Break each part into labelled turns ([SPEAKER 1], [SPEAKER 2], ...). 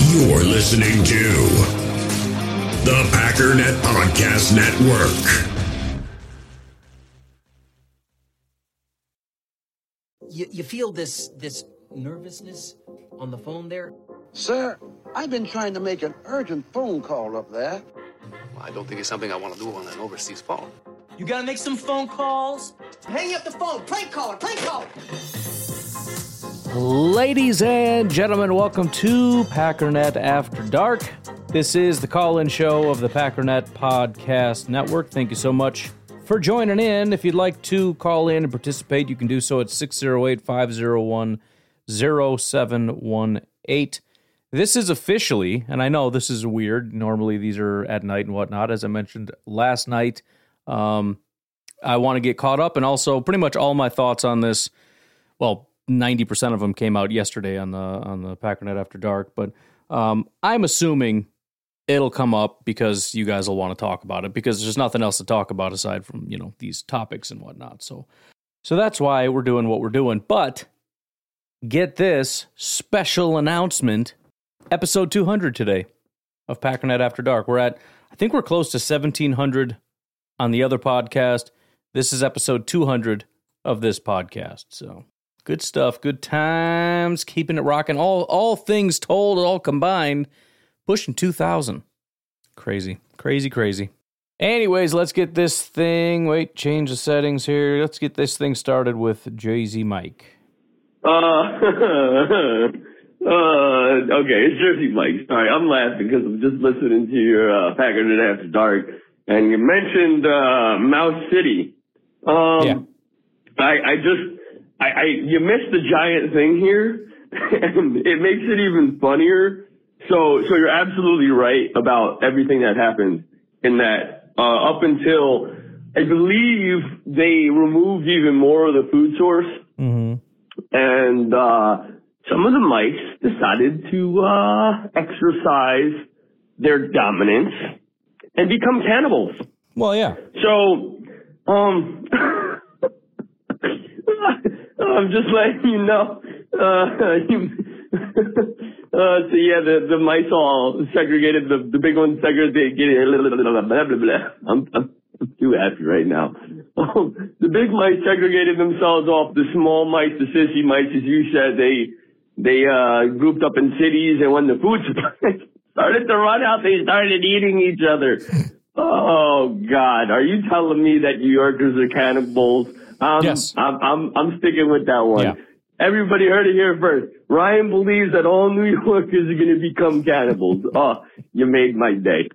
[SPEAKER 1] You're listening to the Packernet Podcast Network.
[SPEAKER 2] You feel this nervousness on the phone there?
[SPEAKER 3] Sir, I've been trying to make an urgent phone call up there.
[SPEAKER 4] Well, I don't think it's something I want to do on an overseas phone.
[SPEAKER 2] You gotta make some phone calls. Hang up the phone. Prank caller.
[SPEAKER 5] Ladies and gentlemen, welcome to Packernet After Dark. This is the call-in show of the Packernet Podcast Network. Thank you so much for joining in. If you'd like to call in and participate, you can do so at 608-501-0718. This is officially, and I know this is weird, normally these are at night and whatnot, as I mentioned last night. I want to get caught up, and also pretty much all my thoughts on this, well, 90% of them came out yesterday on the Packernet After Dark, but I'm assuming it'll come up because you guys will want to talk about it, because there's nothing else to talk about aside from, these topics and whatnot. So that's why we're doing what we're doing. But get this special announcement, episode 200 today of Packernet After Dark. I think we're close to 1,700 on the other podcast. This is episode 200 of this podcast. So good stuff, good times, keeping it rocking. All things told, all combined, pushing 2,000. Crazy. Anyways, let's get this thing. Change the settings here. Let's get this thing started with Jersey Mike.
[SPEAKER 6] Okay, it's Jersey Mike. Sorry, I'm laughing because I'm just listening to your Packernet After Dark, and you mentioned Mouse City.
[SPEAKER 5] Yeah.
[SPEAKER 6] You missed the giant thing here, and it makes it even funnier. So you're absolutely right about everything that happened in that, up until, I believe they removed even more of the food source.
[SPEAKER 5] Mm-hmm.
[SPEAKER 6] And, some of the mice decided to, exercise their dominance and become cannibals.
[SPEAKER 5] Well, yeah.
[SPEAKER 6] So, I'm just letting you know. So yeah, the mice all segregated. The big ones segregated. I'm too happy right now. The big mice segregated themselves off the small mice, the sissy mice, as you said. They grouped up in cities, and when the food supply started to run out, they started eating each other. Oh God, are you telling me that New Yorkers are cannibals?
[SPEAKER 5] Yes.
[SPEAKER 6] I'm sticking with that one.
[SPEAKER 5] Yeah.
[SPEAKER 6] Everybody heard it here first. Ryan believes that all New Yorkers are going to become cannibals. Oh, you made my day.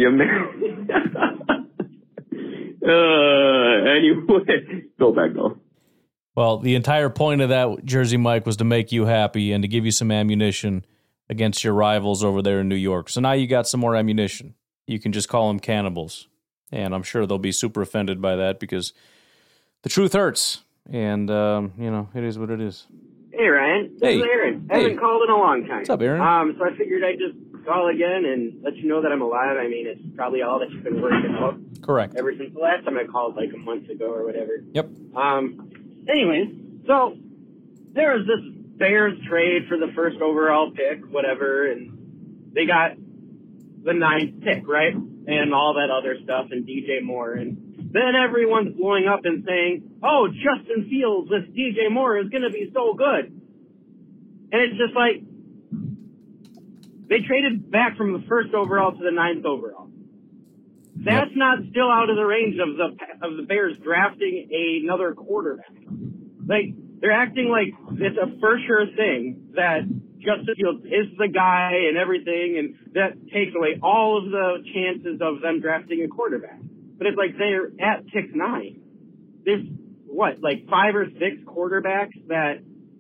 [SPEAKER 6] Anyway, go back.
[SPEAKER 5] Well, the entire point of that, Jersey Mike, was to make you happy and to give you some ammunition against your rivals over there in New York. So now you got some more ammunition. You can just call them cannibals. And I'm sure they'll be super offended by that because the truth hurts. And, it is what it is.
[SPEAKER 7] Hey, Ryan. This is Aaron. I haven't called in a long time.
[SPEAKER 5] What's up, Aaron?
[SPEAKER 7] So I figured I'd just call again and let you know that I'm alive. I mean, it's probably all that you've been working out.
[SPEAKER 5] Correct.
[SPEAKER 7] Ever since the last time I called, like a month ago or whatever.
[SPEAKER 5] Yep.
[SPEAKER 7] Anyways, so there was this Bears trade for the first overall pick, whatever, and they got the 9th pick, right? And all that other stuff, and DJ Moore, and then everyone's blowing up and saying, oh, Justin Fields with DJ Moore is going to be so good. And it's just like, they traded back from the 1st overall to the 9th overall. That's not still out of the range of the Bears drafting another quarterback. Like, they're acting like it's a for sure thing that Justin Fields is the guy and everything, and that takes away all of the chances of them drafting a quarterback. But it's like they're at pick 9. There's, 5 or 6 quarterbacks that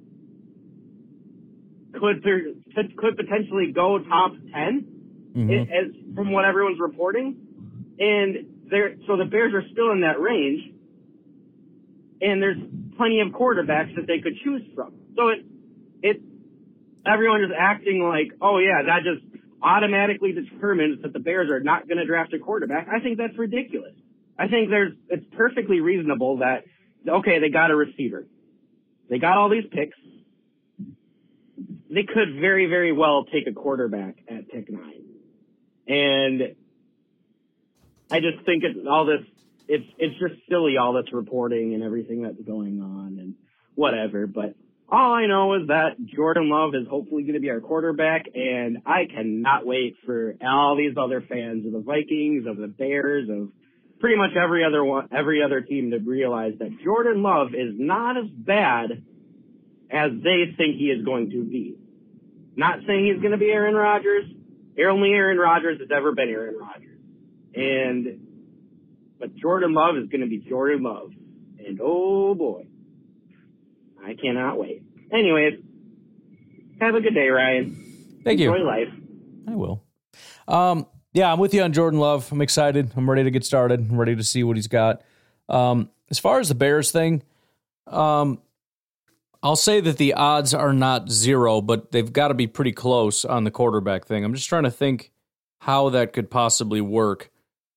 [SPEAKER 7] could potentially go top 10, as from what everyone's reporting. And so the Bears are still in that range, and there's plenty of quarterbacks that they could choose from. So everyone is acting like, oh yeah, that just automatically determines that the Bears are not going to draft a quarterback. I think that's ridiculous. I think it's perfectly reasonable that, okay, they got a receiver. They got all these picks. they could very, very well take a quarterback at pick 9. And I just think it's just silly, all this reporting and everything that's going on and whatever. But all I know is that Jordan Love is hopefully going to be our quarterback, and I cannot wait for all these other fans of the Vikings, of the Bears, of pretty much every other team to realize that Jordan Love is not as bad as they think he is going to be. Not saying he's going to be Aaron Rodgers. Only Aaron Rodgers has ever been Aaron Rodgers. But Jordan Love is going to be Jordan Love. And oh boy, I cannot wait. Anyways, have a good day, Ryan.
[SPEAKER 5] Thank you.
[SPEAKER 7] Enjoy life.
[SPEAKER 5] I will. Yeah, I'm with you on Jordan Love. I'm excited. I'm ready to get started. I'm ready to see what he's got. As far as the Bears thing, I'll say that the odds are not 0, but they've got to be pretty close on the quarterback thing. I'm just trying to think how that could possibly work.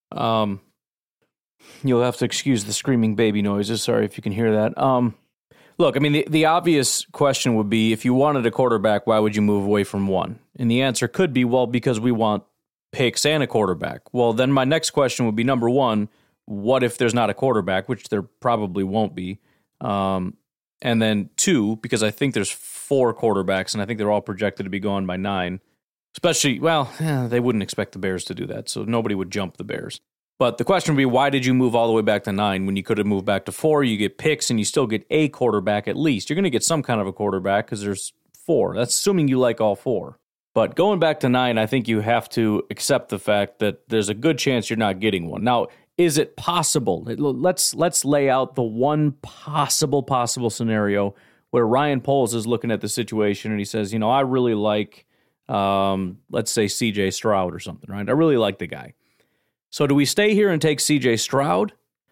[SPEAKER 5] You'll have to excuse the screaming baby noises. Sorry if you can hear that. Look, I mean, the obvious question would be, if you wanted a quarterback, why would you move away from one? And the answer could be, well, because we want picks and a quarterback. Well, then my next question would be, number one, what if there's not a quarterback, which there probably won't be? And then 2, because I think there's 4 quarterbacks, and I think they're all projected to be gone by 9. Especially, they wouldn't expect the Bears to do that, so nobody would jump the Bears. But the question would be, why did you move all the way back to 9 when you could have moved back to 4? You get picks, and you still get a quarterback at least. You're going to get some kind of a quarterback because there's 4. That's assuming you like all 4. But going back to 9, I think you have to accept the fact that there's a good chance you're not getting one. Now, is it possible? Let's lay out the one possible scenario where Ryan Poles is looking at the situation and he says, I really like, let's say, C.J. Stroud or something, right? I really like the guy. So do we stay here and take C.J. Stroud,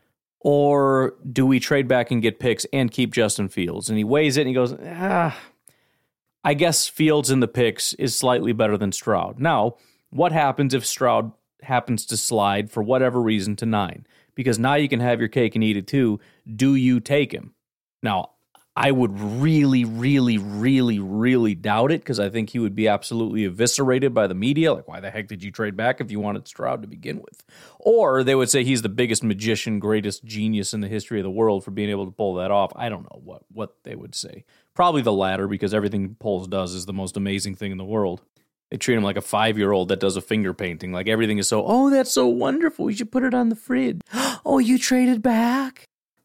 [SPEAKER 5] or do we trade back and get picks and keep Justin Fields? And he weighs it and he goes, I guess Fields in the picks is slightly better than Stroud. Now, what happens if Stroud happens to slide for whatever reason to 9? Because now you can have your cake and eat it too. Do you take him? Now, I would really, really, really, really doubt it, because I think he would be absolutely eviscerated by the media. Like, why the heck did you trade back if you wanted Stroud to begin with? Or they would say he's the biggest magician, greatest genius in the history of the world for being able to pull that off. I don't know what they would say. Probably the latter, because everything Poles does is the most amazing thing in the world. They treat him like a 5-year-old that does a finger painting. Like, everything is so, that's so wonderful. You should put it on the fridge. Oh, you traded back?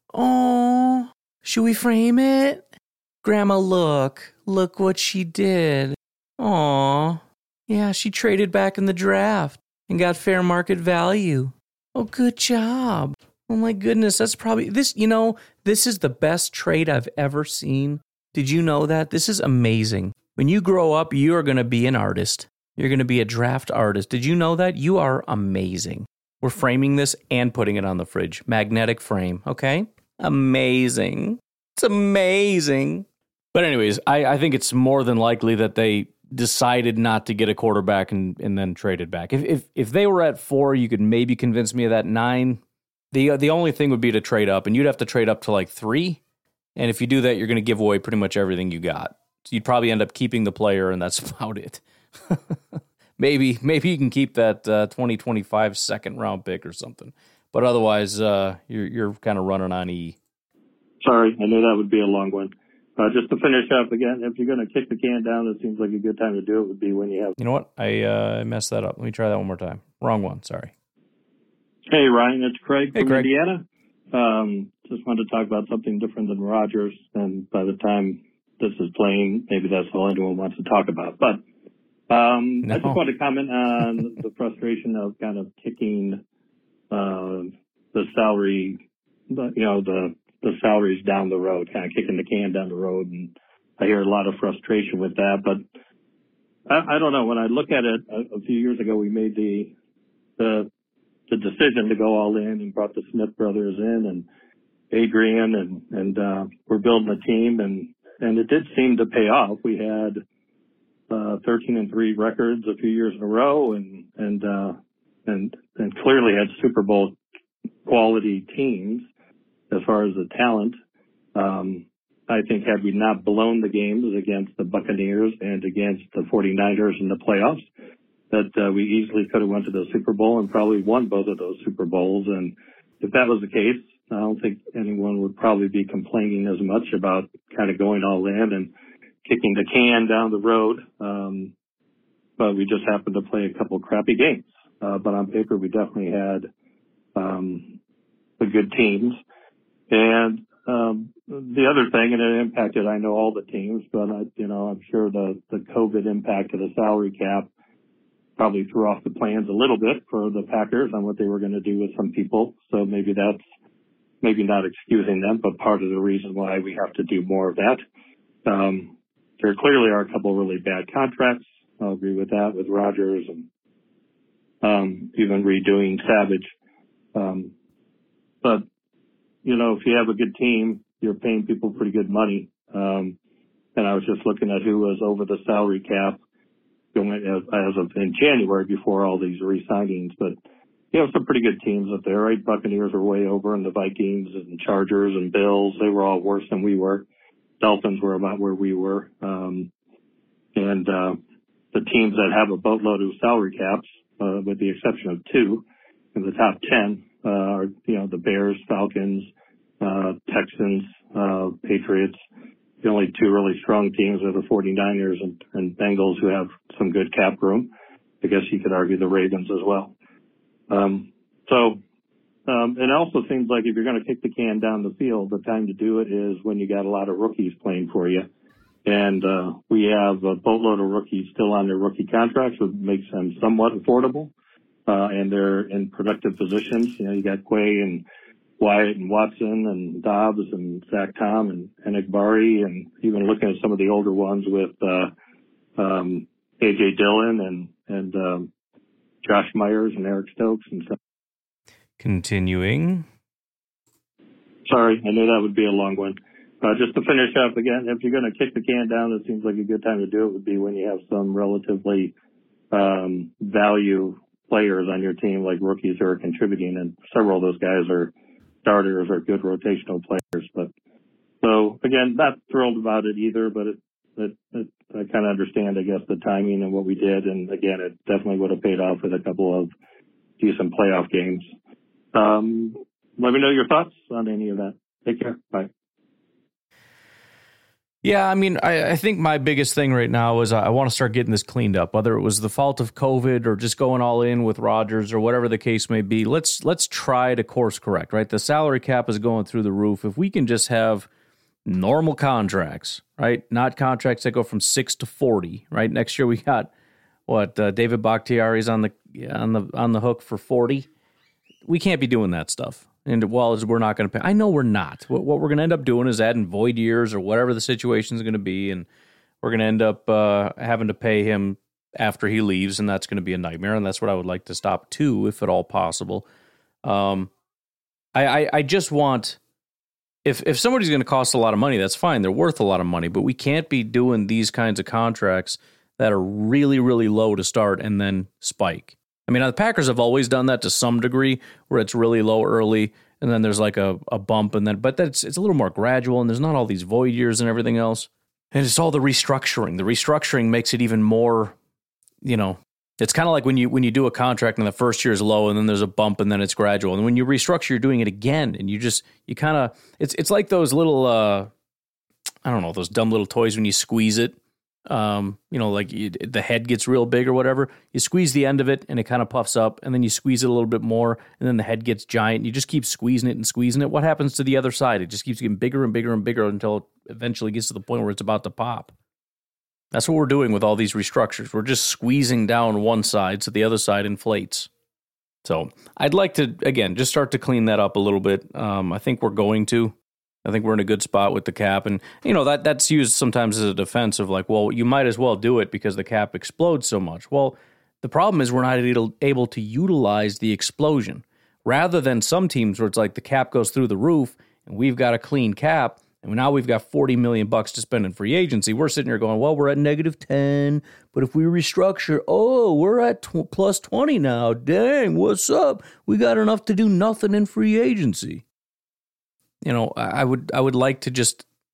[SPEAKER 5] Oh, should we frame it? Grandma, look what she did. Aw, yeah, she traded back in the draft and got fair market value. Oh, good job. Oh my goodness, that's probably, this is the best trade I've ever seen. Did you know that? This is amazing. When you grow up, you are going to be an artist. You're going to be a draft artist. Did you know that? You are amazing. We're framing this and putting it on the fridge. Magnetic frame, okay? Amazing. It's amazing. But anyways, I think it's more than likely that they decided not to get a quarterback and then traded back. If they were at 4, you could maybe convince me of that. 9, the only thing would be to trade up, and you'd have to trade up to like 3. And if you do that, you're going to give away pretty much everything you got. So you'd probably end up keeping the player, and that's about it. Maybe you can keep that 2025 second-round pick or something. But otherwise, you're kind of running on E.
[SPEAKER 8] Sorry, I knew that would be a long one. Just to finish up again, if you're going to kick the can down, it seems like a good time to do it would be when you have...
[SPEAKER 5] You know what? I messed that up. Let me try that one more time. Wrong one. Sorry.
[SPEAKER 8] Hey, Ryan, it's Craig from
[SPEAKER 5] Craig.
[SPEAKER 8] Indiana. Just wanted to talk about something different than Rodgers, and by the time this is playing, maybe that's all anyone wants to talk about. But I just want to comment on the frustration of kind of kicking the salary, the salaries down the road, kind of kicking the can down the road. And I hear a lot of frustration with that. But I don't know. When I look at it, a few years ago, we made the decision to go all in and brought the Smith brothers in and Adrian and we're building a team and it did seem to pay off. We had 13-3 records a few years in a row and clearly had Super Bowl quality teams as far as the talent. I think had we not blown the games against the Buccaneers and against the 49ers in the playoffs, that we easily could have went to the Super Bowl and probably won both of those Super Bowls. And if that was the case, I don't think anyone would probably be complaining as much about kind of going all in and kicking the can down the road. But we just happened to play a couple crappy games. But on paper, we definitely had the good teams. And the other thing, and it impacted, I know, all the teams, but I'm sure the COVID impact of the salary cap probably threw off the plans a little bit for the Packers on what they were going to do with some people. So maybe that's maybe not excusing them, but part of the reason why we have to do more of that. There clearly are a couple really bad contracts. I'll agree with that, with Rodgers and even redoing Savage. But, if you have a good team, you're paying people pretty good money. And I was just looking at who was over the salary cap going as of in January before all these re-signings. But, some pretty good teams up there, right? Buccaneers are way over, and the Vikings and Chargers and Bills, they were all worse than we were. Dolphins were about where we were. And the teams that have a boatload of salary caps, with the exception of two in the top 10, are, the Bears, Falcons, Texans, Patriots. The only two really strong teams are the 49ers and Bengals, who have some good cap room. I guess you could argue the Ravens as well. It also seems like if you're going to kick the can down the field, the time to do it is when you got a lot of rookies playing for you. And we have a boatload of rookies still on their rookie contracts, which makes them somewhat affordable. And they're in productive positions. You got Quay and Wyatt and Watson and Dobbs and Zach Tom and Egbari, and even looking at some of the older ones with A.J. Dillon and Josh Myers and Eric Stokes and stuff.
[SPEAKER 5] Continuing.
[SPEAKER 8] Sorry, I knew that would be a long one. Just to finish up again, if you're going to kick the can down, it seems like a good time to do it would be when you have some relatively value players on your team, like rookies who are contributing, and several of those guys are starters or good rotational players. But so again, not thrilled about it either, but I kind of understand, I guess, the timing and what we did. And again, it definitely would have paid off with a couple of decent playoff games. Let me know your thoughts on any of that. Take care. Bye.
[SPEAKER 5] Yeah, I think my biggest thing right now is I want to start getting this cleaned up, whether it was the fault of COVID or just going all in with Rodgers or whatever the case may be. Let's try to course correct, right? The salary cap is going through the roof. If we can just have normal contracts, right? Not contracts that go from 6 to 40, right? Next year we got David Bakhtiari's on the hook for 40. We can't be doing that stuff. And we're not going to pay. I know we're not. What we're going to end up doing is adding void years or whatever the situation is going to be, and we're going to end up having to pay him after he leaves, and that's going to be a nightmare. And that's what I would like to stop too, if at all possible. I just want, if somebody's going to cost a lot of money, that's fine. They're worth a lot of money, but we can't be doing these kinds of contracts that are really, really low to start and then spike. The Packers have always done that to some degree, where it's really low early, and then there's like a bump, but it's a little more gradual, and there's not all these void years and everything else. And it's all the restructuring. The restructuring makes it even more, it's kind of like when you do a contract and the first year is low, and then there's a bump, and then it's gradual. And when you restructure, you're doing it again, and you kind of, it's like those little, those dumb little toys when you squeeze it. The head gets real big or whatever. You squeeze the end of it and it kind of puffs up, and then you squeeze it a little bit more, and then the head gets giant. You just keep squeezing it and squeezing it. What happens to the other side? It just keeps getting bigger and bigger and bigger until it eventually gets to the point where it's about to pop. That's what we're doing with all these restructures. We're just squeezing down one side so the other side inflates. So I'd like to, again, just start to clean that up a little bit. I think we're going to. I think we're in a good spot with the cap, and that's used sometimes as a defense of like, well, you might as well do it because the cap explodes so much. Well, the problem is we're not able to utilize the explosion, rather than some teams where it's like the cap goes through the roof and we've got a clean cap, and now we've got $40 million to spend in free agency. We're sitting here going, well, we're at -10, but if we restructure, we're at plus 20 now. Dang, what's up? We got enough to do nothing in free agency. I would like to just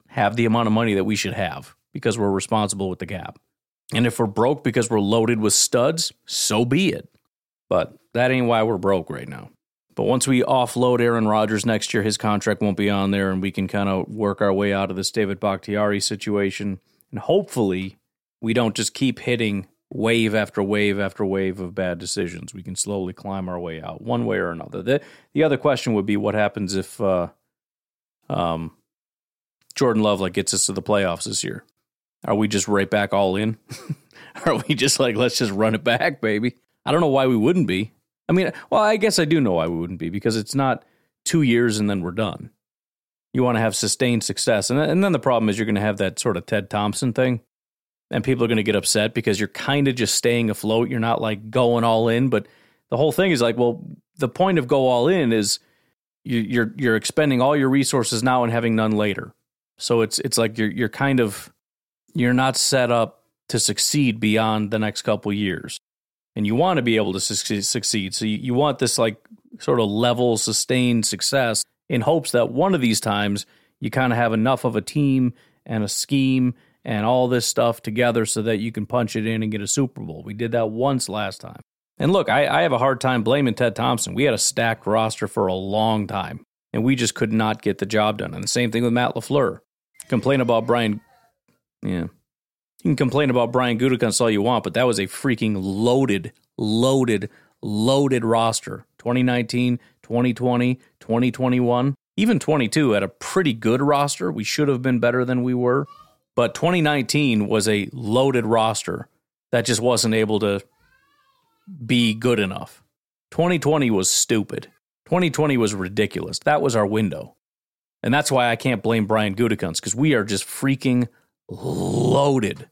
[SPEAKER 5] have the amount of money that we should have because we're responsible with the cap. And if we're broke because we're loaded with studs, so be it. But that ain't why we're broke right now. But once we offload Aaron Rodgers next year, his contract won't be on there, and we can kind of work our way out of this David Bakhtiari situation. And hopefully we don't just keep hitting wave after wave after wave of bad decisions. We can slowly climb our way out one way or another. The other question would be what happens if Jordan Love gets us to the playoffs this year? Are we just right back all in? Are we just let's just run it back, baby? I don't know why we wouldn't be. I mean, well, I guess I do know why we wouldn't be, because it's not 2 years and then we're done. You want to have sustained success. And then the problem is you're going to have that sort of Ted Thompson thing, and people are going to get upset because you're kind of just staying afloat. You're not going all in, but the whole thing is well, the point of go all in is you're expending all your resources now and having none later. So it's like you're not set up to succeed beyond the next couple years. And you want to be able to succeed. So you want this sort of level, sustained success in hopes that one of these times you kind of have enough of a team and a scheme and all this stuff together so that you can punch it in and get a Super Bowl. We did that once last time. And look, I have a hard time blaming Ted Thompson. We had a stacked roster for a long time, and we just could not get the job done. And the same thing with Matt LaFleur. Complain about Brian... Yeah. You can complain about Brian Gutekunst all you want, but that was a freaking loaded roster. 2019, 2020, 2021, even 22 had a pretty good roster. We should have been better than we were. But 2019 was a loaded roster that just wasn't able to be good enough. 2020 was stupid. 2020 was ridiculous. That was our window. And that's why I can't blame Brian Gutekunst, because we are just freaking loaded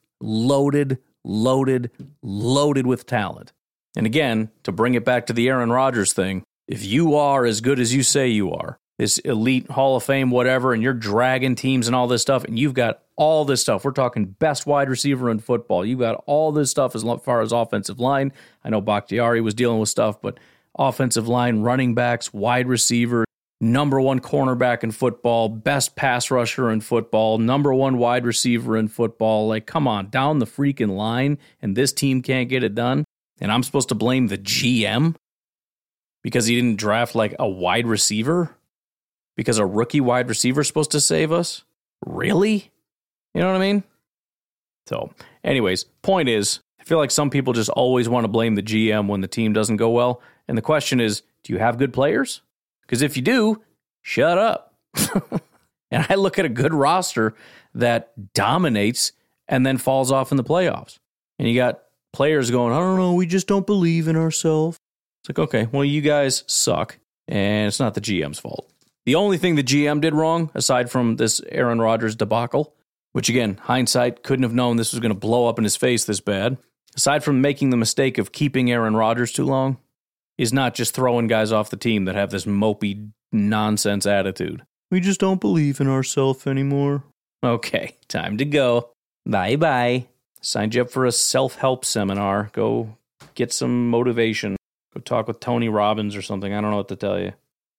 [SPEAKER 5] with talent. And again, to bring it back to the Aaron Rodgers thing, if you are as good as you say you are, this elite Hall of Fame, whatever, and you're dragging teams and all this stuff, and you've got all this stuff, we're talking best wide receiver in football, you've got all this stuff as far as offensive line. I know Bakhtiari was dealing with stuff, but offensive line, running backs, wide receiver, number one cornerback in football, best pass rusher in football, number one wide receiver in football. Come on, down the freaking line, and this team can't get it done? And I'm supposed to blame the GM because he didn't draft a wide receiver? Because a rookie wide receiver is supposed to save us? Really? You know what I mean? So, anyways, point is, I feel like some people just always want to blame the GM when the team doesn't go well. And the question is, do you have good players? Because if you do, shut up. And I look at a good roster that dominates and then falls off in the playoffs. And you got players going, I don't know, we just don't believe in ourselves. It's okay, well, you guys suck, and it's not the GM's fault. The only thing the GM did wrong, aside from this Aaron Rodgers debacle, which again, hindsight, couldn't have known this was going to blow up in his face this bad, aside from making the mistake of keeping Aaron Rodgers too long, is not just throwing guys off the team that have this mopey nonsense attitude. We just don't believe in ourselves anymore. Okay, time to go. Bye-bye. Signed you up for a self-help seminar. Go get some motivation. Go talk with Tony Robbins or something. I don't know what to tell you.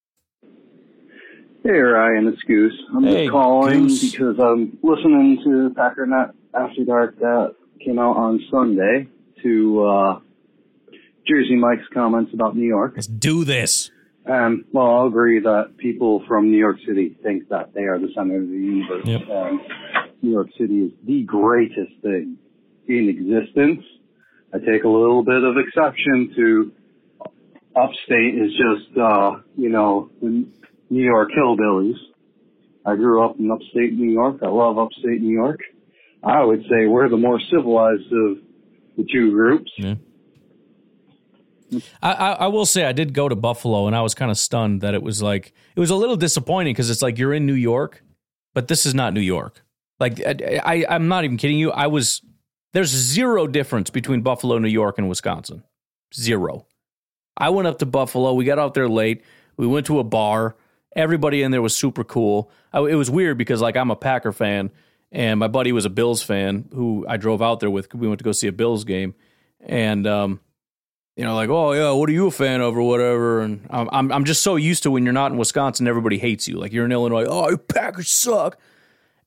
[SPEAKER 9] Hey, Ryan, it's Goose. I'm just calling Goose, because I'm listening to Packernet After Dark that came out on Sunday to Jersey Mike's comments about New York.
[SPEAKER 5] Let's do this.
[SPEAKER 9] Well, I'll agree that people from New York City think that they are the center of the universe.
[SPEAKER 5] Yep.
[SPEAKER 9] And New York City is the greatest thing in existence. I take a little bit of exception to upstate is just, the New York hillbillies. I grew up in upstate New York. I love upstate New York. I would say we're the more civilized of the two groups.
[SPEAKER 5] Yeah. I will say I did go to Buffalo, and I was kind of stunned that it was a little disappointing because it's you're in New York, but this is not New York. I'm not even kidding you. There's zero difference between Buffalo, New York, and Wisconsin. Zero. I went up to Buffalo. We got out there late. We went to a bar. Everybody in there was super cool. It was weird because I'm a Packer fan, and my buddy was a Bills fan who I drove out there with. We went to go see a Bills game, and oh yeah, what are you a fan of or whatever? And I'm just so used to when you're not in Wisconsin, everybody hates you. You're in Illinois, oh, you Packers suck.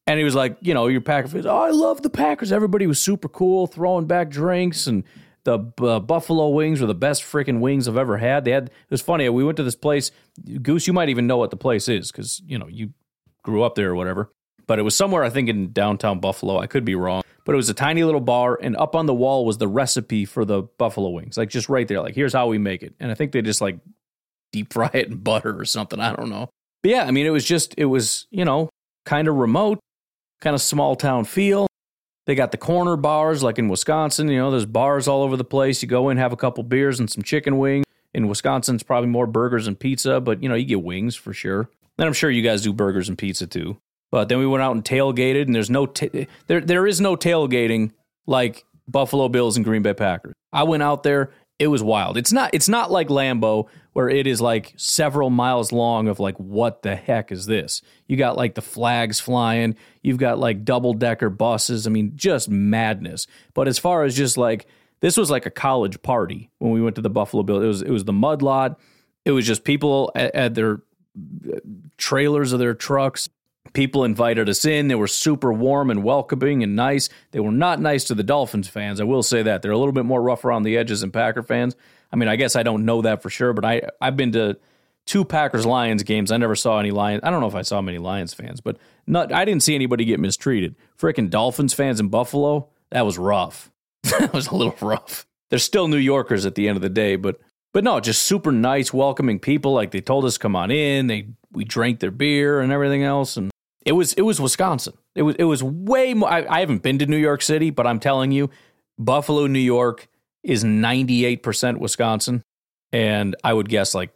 [SPEAKER 5] And he was like, you know, your Packer fans, oh, I love the Packers. Everybody was super cool, throwing back drinks, and the buffalo wings were the best freaking wings I've ever had. It was funny. We went to this place. Goose, you might even know what the place is because, you know, you grew up there or whatever. But it was somewhere, I think, in downtown Buffalo. I could be wrong. But it was a tiny little bar, and up on the wall was the recipe for the buffalo wings. Like, just right there. Like, here's how we make it. And I think they just, like, deep fry it in butter or something. I don't know. But, yeah, I mean, it was, you know, kind of remote, kind of small town feel. They got the corner bars, like in Wisconsin. You know, there's bars all over the place. You go in, have a couple beers and some chicken wings. In Wisconsin, it's probably more burgers and pizza, but, you know, you get wings for sure. And I'm sure you guys do burgers and pizza, too. But then we went out and tailgated, and there's no there is no tailgating like Buffalo Bills and Green Bay Packers. I went out there. It was wild. It's not like Lambeau where it is like several miles long of like, what the heck is this? You got like the flags flying. You've got like double-decker buses. I mean, just madness. But as far as just like, this was like a college party when we went to the Buffalo Bills. It was the mud lot. It was just people at their trailers of their trucks. People invited us in. They were super warm and welcoming and nice. They were not nice to the Dolphins fans. I will say that. They're a little bit more rough around the edges than Packer fans. I mean, I guess I don't know that for sure, but I've been to 2 Packers-Lions games. I never saw any Lions. I don't know if I saw many Lions fans, but I didn't see anybody get mistreated. Frickin' Dolphins fans in Buffalo, that was rough. That was a little rough. They're still New Yorkers at the end of the day, but no, just super nice, welcoming people. Like, they told us come on in. We drank their beer and everything else, and It was Wisconsin. It was way more. I haven't been to New York City, but I'm telling you, Buffalo, New York is 98% Wisconsin, and I would guess like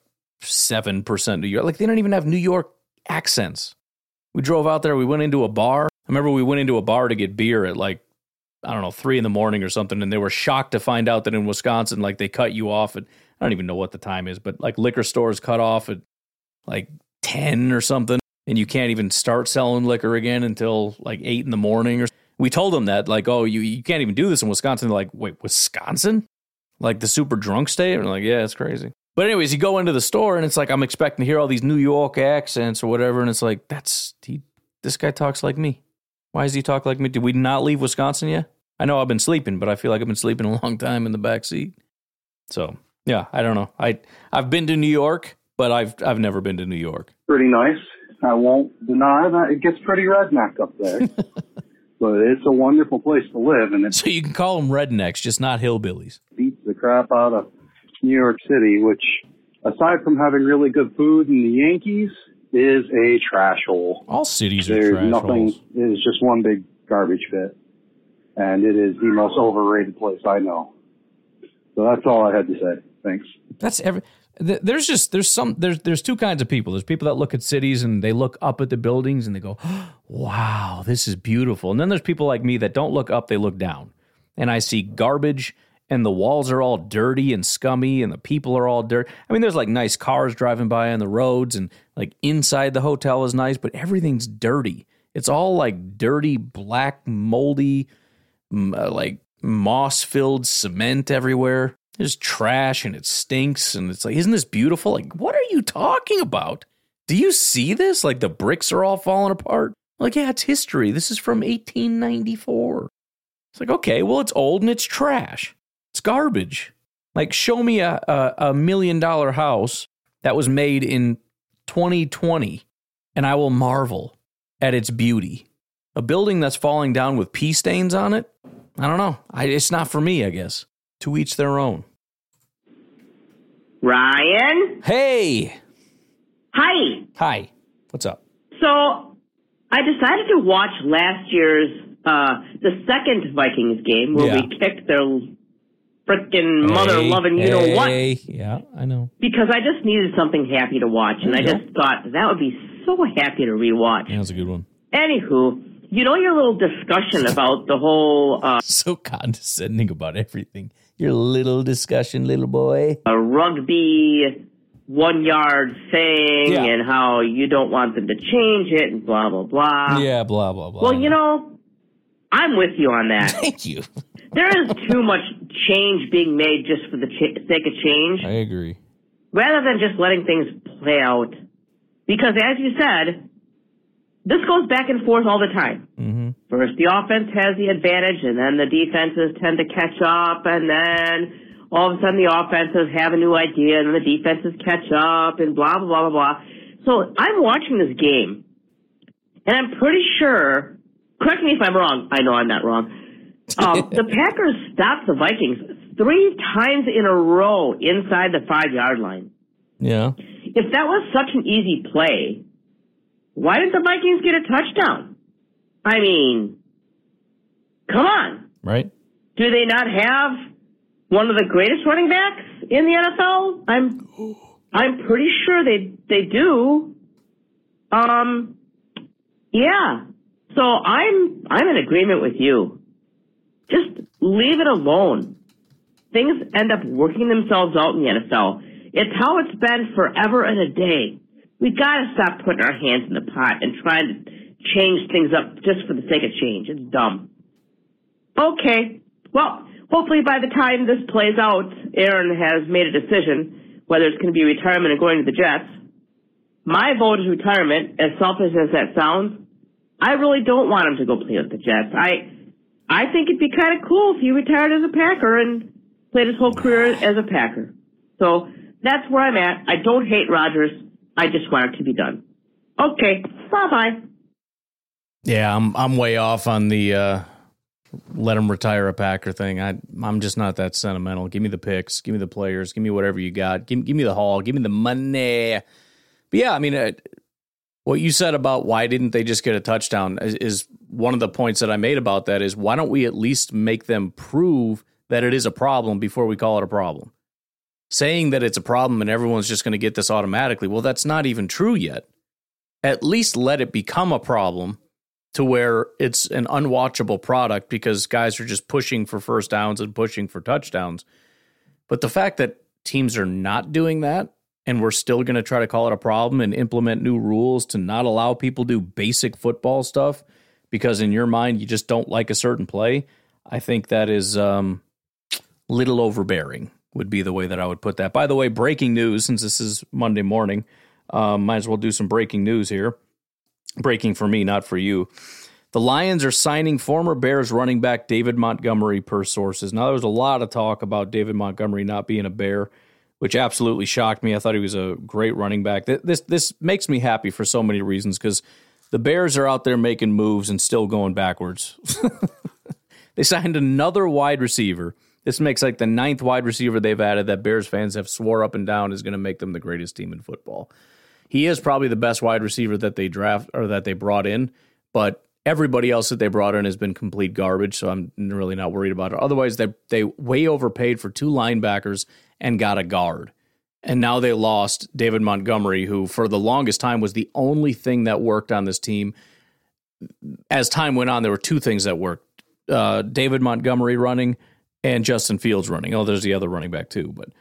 [SPEAKER 5] 7% New York. Like, they don't even have New York accents. We drove out there. We went into a bar. I remember we went into a bar to get beer at like, I don't know, 3 a.m. or something, and they were shocked to find out that in Wisconsin, like, they cut you off at, I don't even know what the time is, but like liquor stores cut off at like 10 or something. And you can't even start selling liquor again until like 8 a.m. Or we told them that, like, oh, you can't even do this in Wisconsin. They're like, wait, Wisconsin? Like the super drunk state? And we're like, yeah, it's crazy. But anyways, you go into the store and it's like, I'm expecting to hear all these New York accents or whatever. And it's like, this guy talks like me. Why does he talk like me? Did we not leave Wisconsin yet? I know I've been sleeping, but I feel like I've been sleeping a long time in the back seat. So yeah, I don't know. I've been to New York, but I've never been to New York.
[SPEAKER 9] Pretty nice. I won't deny that it gets pretty redneck up there, but it's a wonderful place to live. And
[SPEAKER 5] so you can call them rednecks, just not hillbillies.
[SPEAKER 9] Beats the crap out of New York City, which, aside from having really good food in the Yankees, is a trash hole.
[SPEAKER 5] All cities are trash holes.
[SPEAKER 9] It is just one big garbage pit, and it is the most overrated place I know. So that's all I had to say. Thanks.
[SPEAKER 5] There's 2 kinds of people. There's people that look at cities and they look up at the buildings and they go, wow, this is beautiful. And then there's people like me that don't look up, they look down. And I see garbage and the walls are all dirty and scummy and the people are all dirty. I mean, there's like nice cars driving by on the roads and like inside the hotel is nice, but everything's dirty. It's all like dirty, black, moldy, like moss-filled cement everywhere. There's trash and it stinks and it's like, isn't this beautiful? Like, what are you talking about? Do you see this? Like, the bricks are all falling apart. Like, yeah, it's history. This is from 1894. It's like, okay, well, it's old and it's trash. It's garbage. Like, show me a $1 million house that was made in 2020 and I will marvel at its beauty. A building that's falling down with pee stains on it? I don't know. It's not for me, I guess. To each their own.
[SPEAKER 10] Ryan?
[SPEAKER 5] Hey!
[SPEAKER 10] Hi.
[SPEAKER 5] What's up?
[SPEAKER 10] So, I decided to watch last year's, the second Vikings game where we kicked their frickin' mother-loving you-know-what.
[SPEAKER 5] Yeah, I know.
[SPEAKER 10] Because I just needed something happy to watch, and I just thought that would be so happy to rewatch.
[SPEAKER 5] Yeah, that's a good one.
[SPEAKER 10] Anywho, you know your little discussion about the whole...
[SPEAKER 5] so condescending about everything. Your little discussion, little boy.
[SPEAKER 10] A rugby 1-yard thing and how you don't want them to change it and blah, blah, blah.
[SPEAKER 5] Yeah, blah, blah, blah.
[SPEAKER 10] Well, you know, I'm with you on that.
[SPEAKER 5] Thank you.
[SPEAKER 10] There is too much change being made just for the sake of change.
[SPEAKER 5] I agree.
[SPEAKER 10] Rather than just letting things play out. Because as you said, this goes back and forth all the time.
[SPEAKER 5] Mm-hmm.
[SPEAKER 10] First, the offense has the advantage, and then the defenses tend to catch up, and then all of a sudden the offenses have a new idea, and the defenses catch up, and blah, blah, blah, blah, blah. So I'm watching this game, and I'm pretty sure, correct me if I'm wrong, I know I'm not wrong, the Packers stopped the Vikings 3 times in a row inside the 5-yard line.
[SPEAKER 5] Yeah.
[SPEAKER 10] If that was such an easy play, why did the Vikings get a touchdown? I mean, come on.
[SPEAKER 5] Right.
[SPEAKER 10] Do they not have one of the greatest running backs in the NFL? I'm pretty sure they do. Yeah. So I'm in agreement with you. Just leave it alone. Things end up working themselves out in the NFL. It's how it's been forever and a day. We gotta stop putting our hands in the pot and trying to change things up just for the sake of change. It's dumb. Okay. Well, hopefully by the time this plays out, Aaron has made a decision whether it's going to be retirement or going to the Jets. My vote is retirement, as selfish as that sounds. I really don't want him to go play with the Jets. I think it'd be kind of cool if he retired as a Packer and played his whole career as a Packer. So that's where I'm at. I don't hate Rodgers. I just want it to be done. Okay, bye-bye.
[SPEAKER 5] Yeah, I'm way off on the let him retire a Packer thing. I'm just not that sentimental. Give me the picks. Give me the players. Give me whatever you got. Give me the haul. Give me the money. But yeah, I mean, what you said about why didn't they just get a touchdown is one of the points that I made about that is why don't we at least make them prove that it is a problem before we call it a problem? Saying that it's a problem and everyone's just going to get this automatically, well, that's not even true yet. At least let it become a problem to where it's an unwatchable product because guys are just pushing for first downs and pushing for touchdowns. But the fact that teams are not doing that and we're still going to try to call it a problem and implement new rules to not allow people to do basic football stuff because in your mind you just don't like a certain play, I think that is little overbearing would be the way that I would put that. By the way, breaking news, since this is Monday morning, might as well do some breaking news here. Breaking for me, not for you. The Lions are signing former Bears running back David Montgomery per sources. Now, there was a lot of talk about David Montgomery not being a Bear, which absolutely shocked me. I thought he was a great running back. This makes me happy for so many reasons because the Bears are out there making moves and still going backwards. They signed another wide receiver. This makes like the 9th wide receiver they've added that Bears fans have swore up and down is going to make them the greatest team in football. He is probably the best wide receiver that they draft or that they brought in, but everybody else that they brought in has been complete garbage, so I'm really not worried about it. Otherwise, they way overpaid for 2 linebackers and got a guard. And now they lost David Montgomery, who for the longest time was the only thing that worked on this team. As time went on, there were 2 things that worked. David Montgomery running and Justin Fields running. Oh, there's the other running back too. But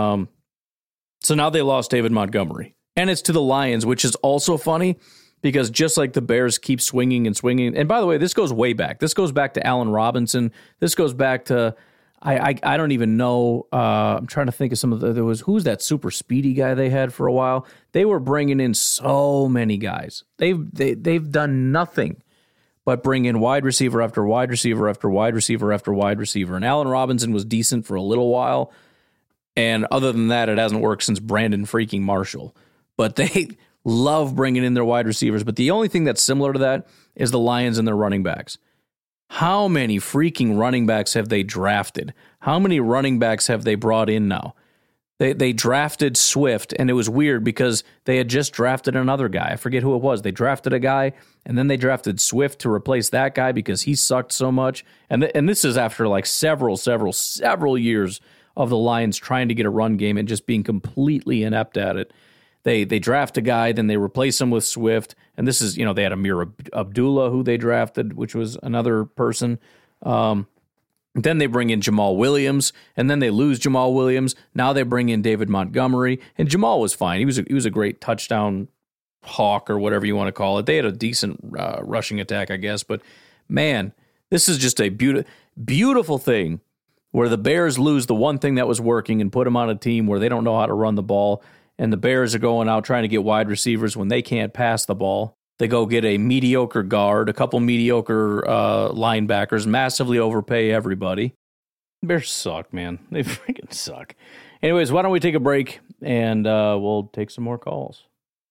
[SPEAKER 5] so now they lost David Montgomery. And it's to the Lions, which is also funny because just like the Bears keep swinging and swinging. And by the way, this goes way back. This goes back to Allen Robinson. This goes back to, I don't even know. I'm trying to think of some of who's that super speedy guy they had for a while? They were bringing in so many guys. They've done nothing but bring in wide receiver after wide receiver after wide receiver after wide receiver. And Allen Robinson was decent for a little while. And other than that, it hasn't worked since Brandon freaking Marshall. But they love bringing in their wide receivers. But the only thing that's similar to that is the Lions and their running backs. How many freaking running backs have they drafted? How many running backs have they brought in now? They drafted Swift, and it was weird because they had just drafted another guy. I forget who it was. They drafted a guy, and then they drafted Swift to replace that guy because he sucked so much. And this is after like several years of the Lions trying to get a run game and just being completely inept at it. They draft a guy, then they replace him with Swift, and this is, they had Amir Abdullah who they drafted, which was another person. Then they bring in Jamal Williams, and then they lose Jamal Williams. Now they bring in David Montgomery, and Jamal was fine. He was a great touchdown hawk or whatever you want to call it. They had a decent rushing attack, I guess, but man, this is just a beautiful thing where the Bears lose the one thing that was working and put them on a team where they don't know how to run the ball. And the Bears are going out trying to get wide receivers when they can't pass the ball. They go get a mediocre guard, a couple mediocre linebackers, massively overpay everybody. Bears suck, man. They freaking suck. Anyways, why don't we take a break and we'll take some more calls.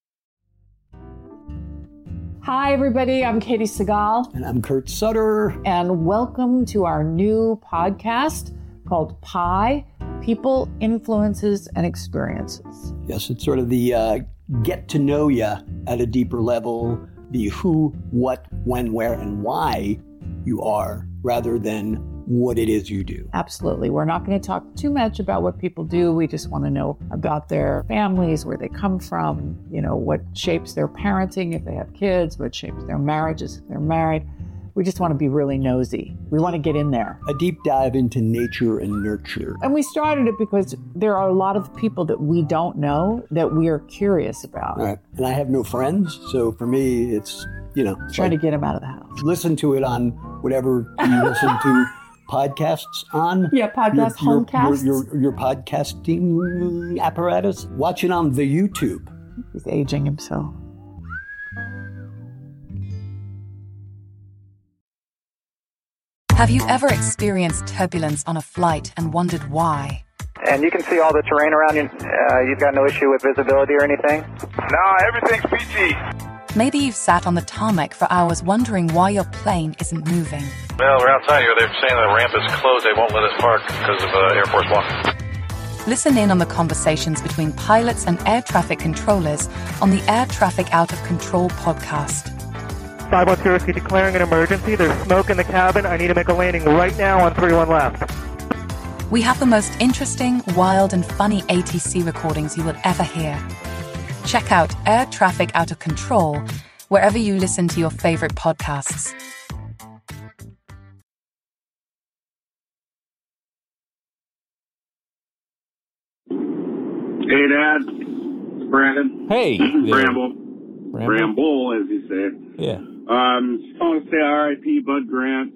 [SPEAKER 11] Hi, everybody. I'm Katie Segal.
[SPEAKER 12] And I'm Kurt Sutter.
[SPEAKER 11] And welcome to our new podcast called PIE, People, Influences, and Experiences.
[SPEAKER 12] Yes, it's sort of the get to know you at a deeper level, the who, what, when, where, and why you are, rather than what it is you do.
[SPEAKER 11] Absolutely. We're not going to talk too much about what people do. We just want to know about their families, where they come from, you know, what shapes their parenting if they have kids, what shapes their marriages if they're married. We just want to be really nosy. We want to get in there.
[SPEAKER 12] A deep dive into nature and nurture.
[SPEAKER 11] And we started it because there are a lot of people that we don't know that we are curious about.
[SPEAKER 12] Right. And I have no friends, so for me, it's, you know.
[SPEAKER 11] Trying to get them out of the house.
[SPEAKER 12] Listen to it on whatever you listen to podcasts on.
[SPEAKER 11] Yeah, podcast, homecasts.
[SPEAKER 12] Your podcasting apparatus. Watch it on the YouTube.
[SPEAKER 11] He's aging himself.
[SPEAKER 13] Have you ever experienced turbulence on a flight and wondered why?
[SPEAKER 14] And you can see all the terrain around you. You've got no issue with visibility or anything?
[SPEAKER 15] No, everything's PG.
[SPEAKER 13] Maybe you've sat on the tarmac for hours wondering why your plane isn't moving.
[SPEAKER 15] Well, we're outside here. They're saying the ramp is closed. They won't let us park because of Air Force One.
[SPEAKER 13] Listen in on the conversations between pilots and air traffic controllers on the Air Traffic Out of Control podcast.
[SPEAKER 16] 512 Whiskey declaring an emergency. There's smoke in the cabin. I need to make a landing right now on 31 left.
[SPEAKER 13] We have the most interesting, wild, and funny ATC recordings you will ever hear. Check out Air Traffic Out of Control wherever you listen to your favorite podcasts.
[SPEAKER 17] Hey, Dad. It's Brandon.
[SPEAKER 5] Hey.
[SPEAKER 17] Bramble, as you say.
[SPEAKER 5] Yeah.
[SPEAKER 17] Just want to say R.I.P. Bud Grant.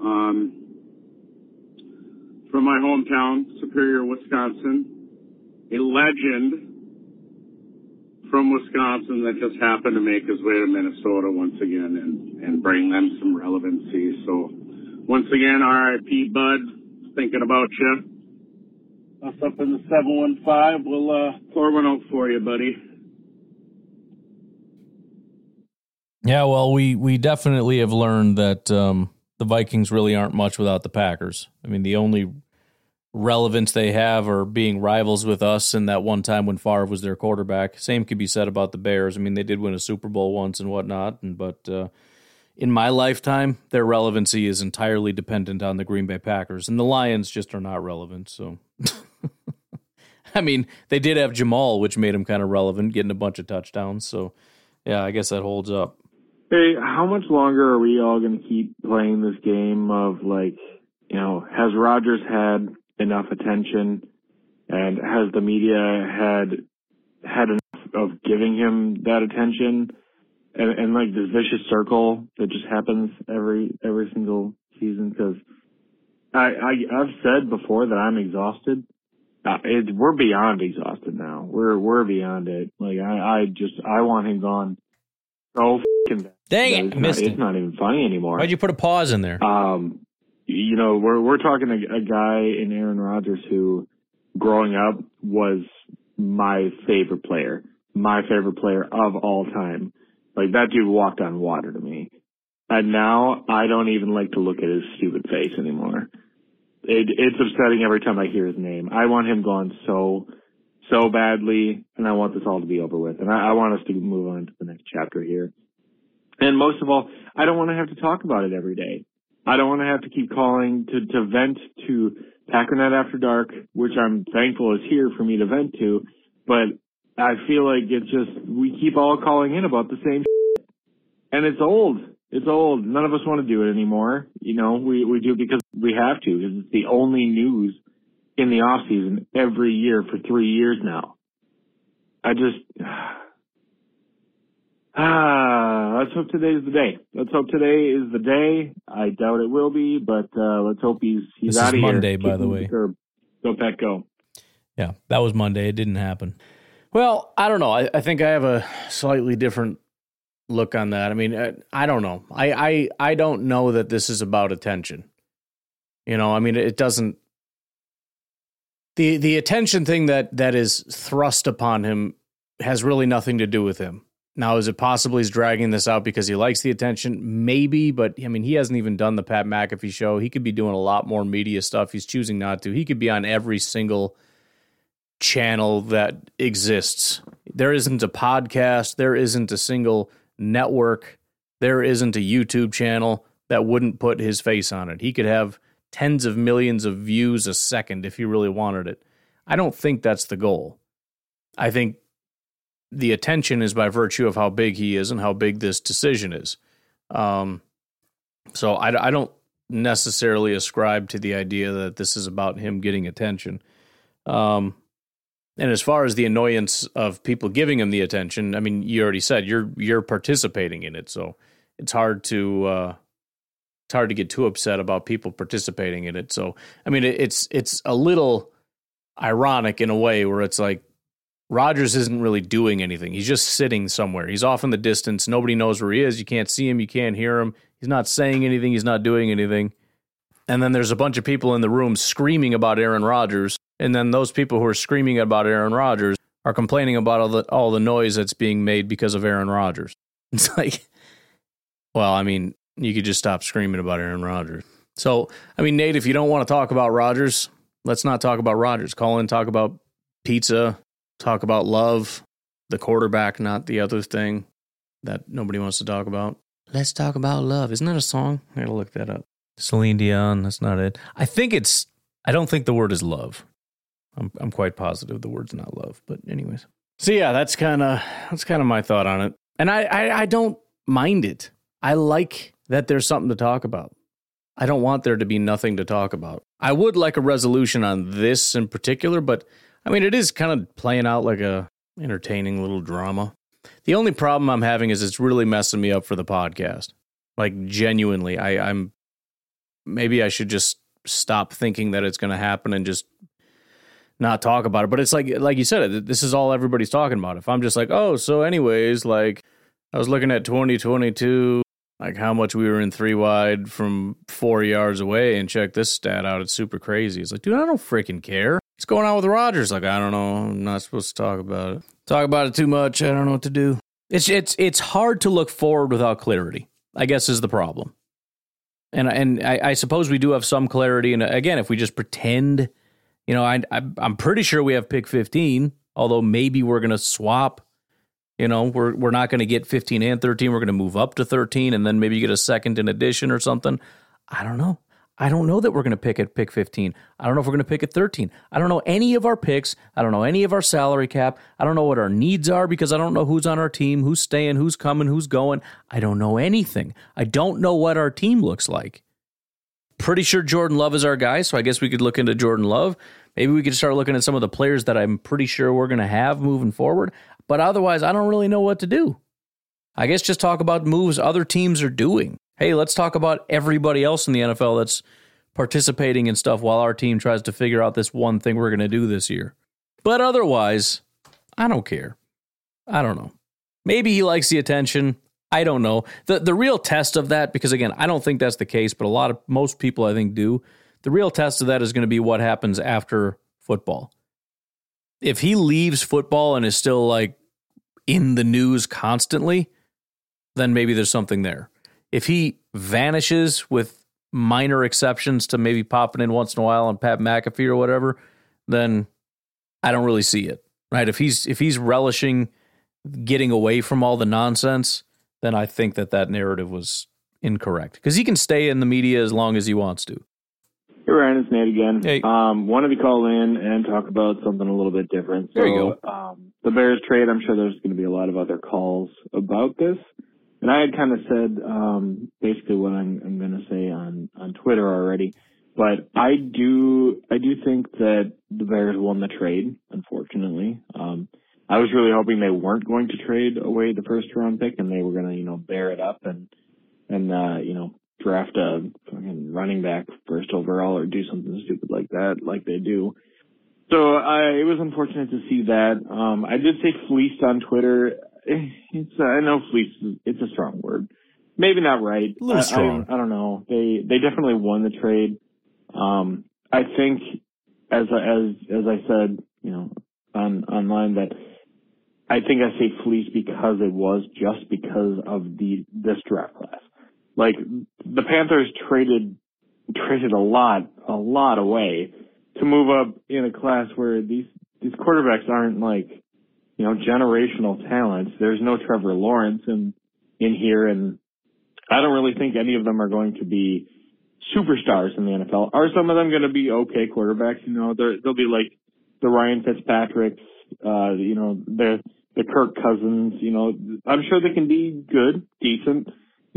[SPEAKER 17] From my hometown, Superior, Wisconsin. A legend from Wisconsin that just happened to make his way to Minnesota once again and bring them some relevancy. So, once again, R.I.P. Bud. Thinking about you. Us up in the 715. We'll pour one out for you, buddy.
[SPEAKER 5] Yeah, well, we definitely have learned that the Vikings really aren't much without the Packers. I mean, the only relevance they have are being rivals with us and that one time when Favre was their quarterback. Same could be said about the Bears. I mean, they did win a Super Bowl once and whatnot, but in my lifetime, their relevancy is entirely dependent on the Green Bay Packers, and the Lions just are not relevant, so... I mean, they did have Jamal, which made him kind of relevant, getting a bunch of touchdowns, so yeah, I guess that holds up.
[SPEAKER 18] Hey, how much longer are we all going to keep playing this game of, like, you know, has Rodgers had enough attention, and has the media had enough of giving him that attention, and like this vicious circle that just happens every single season? Because I've said before that I'm exhausted. We're beyond exhausted now. We're beyond it. Like I want him gone. So fucking bad.
[SPEAKER 5] Dang it, missed it.
[SPEAKER 18] It's not even funny anymore.
[SPEAKER 5] Why'd you put a pause in there?
[SPEAKER 18] You know, we're talking a guy in Aaron Rodgers who, growing up, was my favorite player of all time. Like, that dude walked on water to me. And now I don't even like to look at his stupid face anymore. It's upsetting every time I hear his name. I want him gone so badly, and I want this all to be over with. And I want us to move on to the next chapter here. And most of all, I don't want to have to talk about it every day. I don't want to have to keep calling to vent to Packernet After Dark, which I'm thankful is here for me to vent to. But I feel like it's just, we keep all calling in about the same shit. And it's old. It's old. None of us want to do it anymore. You know, we do it because we have to, because it's the only news in the off season every year for 3 years now. Let's hope today's the day. Let's hope today is the day. I doubt it will be, but let's hope he's out of here.
[SPEAKER 5] This is Monday, by the way.
[SPEAKER 18] Go Pack, go.
[SPEAKER 5] Yeah, that was Monday. It didn't happen. Well, I don't know. I think I have a slightly different look on that. I mean, I don't know. I don't know that this is about attention. You know, I mean, it doesn't. The attention thing that is thrust upon him has really nothing to do with him. Now, is it possible he's dragging this out because he likes the attention? Maybe, but I mean, he hasn't even done the Pat McAfee show. He could be doing a lot more media stuff. He's choosing not to. He could be on every single channel that exists. There isn't a podcast. There isn't a single network. There isn't a YouTube channel that wouldn't put his face on it. He could have tens of millions of views a second if he really wanted it. I don't think that's the goal. I think the attention is by virtue of how big he is and how big this decision is. So I don't necessarily ascribe to the idea that this is about him getting attention. And as far as the annoyance of people giving him the attention, I mean, you already said you're participating in it, so it's hard to get too upset about people participating in it. So I mean, it's a little ironic in a way where it's like Rodgers isn't really doing anything. He's just sitting somewhere. He's off in the distance. Nobody knows where he is. You can't see him. You can't hear him. He's not saying anything. He's not doing anything. And then there's a bunch of people in the room screaming about Aaron Rodgers. And then those people who are screaming about Aaron Rodgers are complaining about all the noise that's being made because of Aaron Rodgers. It's like, well, I mean, you could just stop screaming about Aaron Rodgers. So, I mean, Nate, if you don't want to talk about Rodgers, let's not talk about Rodgers. Call in, talk about pizza, talk about love, the quarterback, not the other thing that nobody wants to talk about. Let's talk about love. Isn't that a song? I gotta look that up. Celine Dion, that's not it. I don't think the word is love. I'm quite positive the word's not love, but anyways. So yeah, that's kind of my thought on it. And I don't mind it. I like that there's something to talk about. I don't want there to be nothing to talk about. I would like a resolution on this in particular, but I mean, it is kind of playing out like a entertaining little drama. The only problem I'm having is it's really messing me up for the podcast. Like, genuinely, I'm maybe I should just stop thinking that it's going to happen and just not talk about it. But it's like you said, this is all everybody's talking about. If I'm just like, oh, so anyways, like I was looking at 2022, like how much we were in 3 wide from 4 yards away, and check this stat out. It's super crazy. It's like, dude, I don't freaking care. What's going on with Rodgers? Like, I don't know. I'm not supposed to talk about it. Talk about it too much. I don't know what to do. It's hard to look forward without clarity, I guess, is the problem. And I suppose we do have some clarity. And again, if we just pretend, you know, I'm pretty sure we have pick 15, although maybe we're going to swap. You know, we're not going to get 15 and 13. We're going to move up to 13 and then maybe get a second in addition or something. I don't know. I don't know that we're going to pick at pick 15. I don't know if we're going to pick at 13. I don't know any of our picks. I don't know any of our salary cap. I don't know what our needs are because I don't know who's on our team, who's staying, who's coming, who's going. I don't know anything. I don't know what our team looks like. Pretty sure Jordan Love is our guy, so I guess we could look into Jordan Love. Maybe we could start looking at some of the players that I'm pretty sure we're going to have moving forward. But otherwise, I don't really know what to do. I guess just talk about moves other teams are doing. Hey, let's talk about everybody else in the NFL that's participating in stuff while our team tries to figure out this one thing we're going to do this year. But otherwise, I don't care. I don't know. Maybe he likes the attention. I don't know. The real test of that, because again, I don't think that's the case, but most people I think do. The real test of that is going to be what happens after football. If he leaves football and is still like in the news constantly, then maybe there's something there. If he vanishes with minor exceptions to maybe popping in once in a while on Pat McAfee or whatever, then I don't really see it, right? If he's relishing getting away from all the nonsense, then I think that narrative was incorrect because he can stay in the media as long as he wants to.
[SPEAKER 18] Hey, Ryan, it's Nate again.
[SPEAKER 5] Hey.
[SPEAKER 18] Wanted to call in and talk about something a little bit different.
[SPEAKER 5] There you go.
[SPEAKER 18] The Bears trade, I'm sure there's going to be a lot of other calls about this. And I had kind of said basically what I'm going to say on Twitter already. But I do think that the Bears won the trade, unfortunately. I was really hoping they weren't going to trade away the first round pick and they were going to, bear it up and draft a fucking running back first overall or do something stupid like that, like they do. So it was unfortunate to see that. I did say fleeced on Twitter. I know fleece. It's a strong word. Maybe not right.
[SPEAKER 5] A little strong.
[SPEAKER 18] I don't know. They definitely won the trade. I think, as I said, online, that I think I say fleece because it was just because of this draft class. Like, the Panthers traded a lot away to move up in a class where these quarterbacks aren't like, generational talents. There's no Trevor Lawrence in here, and I don't really think any of them are going to be superstars in the NFL. Are some of them going to be okay quarterbacks? They'll be like the Ryan Fitzpatricks, the Kirk Cousins. I'm sure they can be good, decent.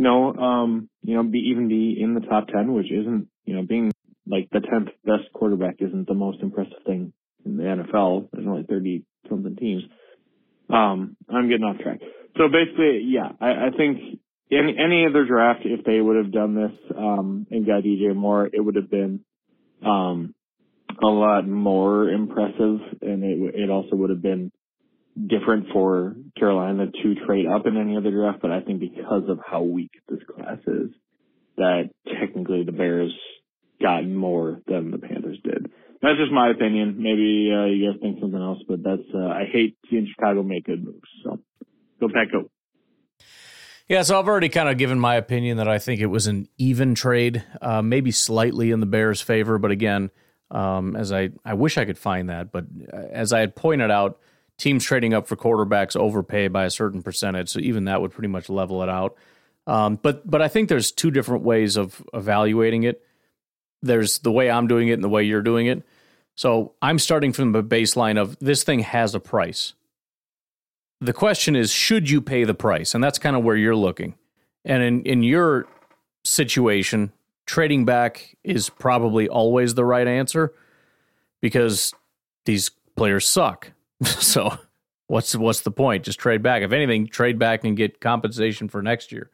[SPEAKER 18] Be in the top 10, which isn't, being like the 10th best quarterback isn't the most impressive thing in the NFL. There's only 30 something teams. I'm getting off track. So basically, yeah, I think any other draft, if they would have done this, and got DJ Moore, it would have been, a lot more impressive, and it also would have been different for Carolina to trade up in any other draft. But I think because of how weak this class is, that technically the Bears got more than the Panthers did. That's just my opinion. Maybe you guys think something else, but that's I hate seeing Chicago make good moves. So go Pack, go.
[SPEAKER 5] Yeah, so I've already kind of given my opinion that I think it was an even trade, maybe slightly in the Bears' favor. But again, as I wish I could find that, but as I had pointed out, teams trading up for quarterbacks overpay by a certain percentage, so even that would pretty much level it out. But I think there's two different ways of evaluating it. There's the way I'm doing it and the way you're doing it. So I'm starting from the baseline of this thing has a price. The question is, should you pay the price? And that's kind of where you're looking. And in your situation, trading back is probably always the right answer because these players suck. So what's the point? Just trade back. If anything, trade back and get compensation for next year.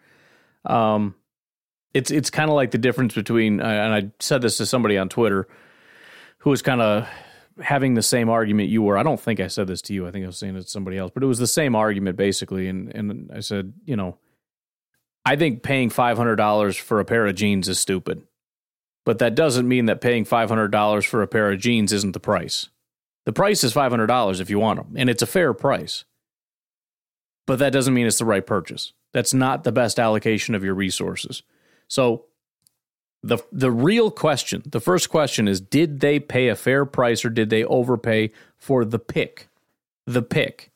[SPEAKER 5] It's kind of like the difference between, and I said this to somebody on Twitter who was kind of having the same argument you were. I don't think I said this to you. I think I was saying it to somebody else, but it was the same argument basically. And I said, I think paying $500 for a pair of jeans is stupid, but that doesn't mean that paying $500 for a pair of jeans isn't the price. The price is $500 if you want them, and it's a fair price. But that doesn't mean it's the right purchase. That's not the best allocation of your resources. So the real question, the first question is, did they pay a fair price or did they overpay for the pick? The pick.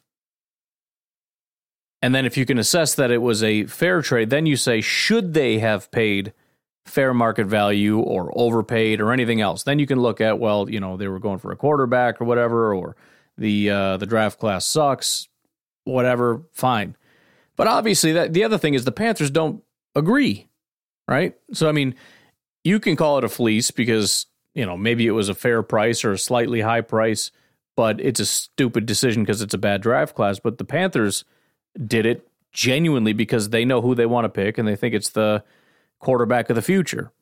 [SPEAKER 5] And then if you can assess that it was a fair trade, then you say, should they have paid fair market value or overpaid or anything else? Then you can look at, well, they were going for a quarterback or whatever, or the draft class sucks, whatever, fine. But obviously, the other thing is the Panthers don't agree, right? So, I mean, you can call it a fleece because, maybe it was a fair price or a slightly high price, but it's a stupid decision because it's a bad draft class. But the Panthers did it genuinely because they know who they want to pick and they think it's the quarterback of the future.